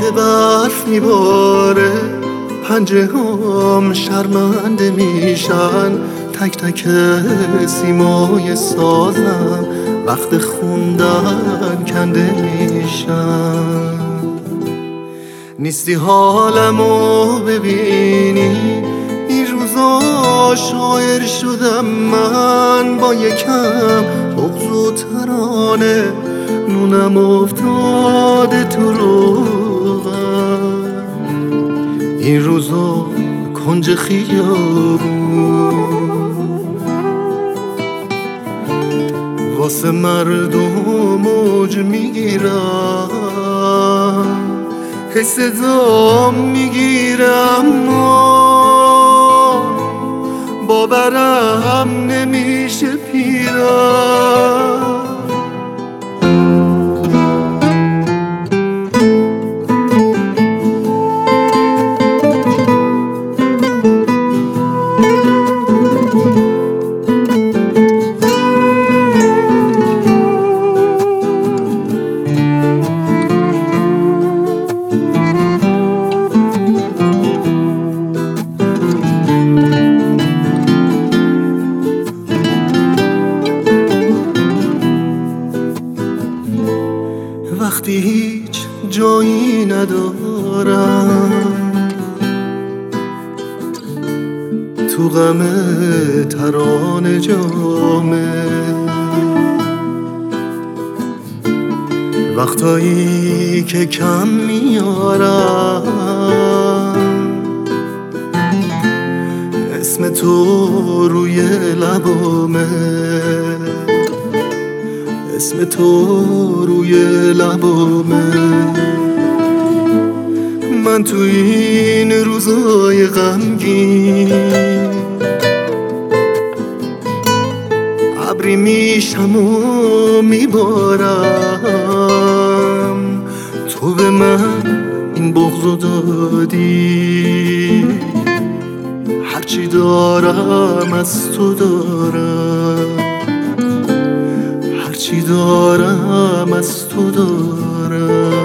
برف میباره، پنجه هم شرمنده میشن، تک تک سیمای سازم وقت خوندن کنده میشن. نیستی حالمو ببینی، این روزا شاعر شدم من، با یکم بغض و ترانه نونم افتاده تو روغن. این روزا کنج خیابون واسه مردم موج میگیرم، که صدا میگیرم باورم نمیشه پیرم. وقتی هیچ جایی ندارم، تو غم ترانه جامه، وقتایی که کم میارم اسم تو روی لبامه، اسم تو روی لبامه. من تو این روزای غمگین ابری میشم و میبارم، تو به من این بغضو دادی، هرچی دارم از تو دارم، هرچی دارم از تو دارم.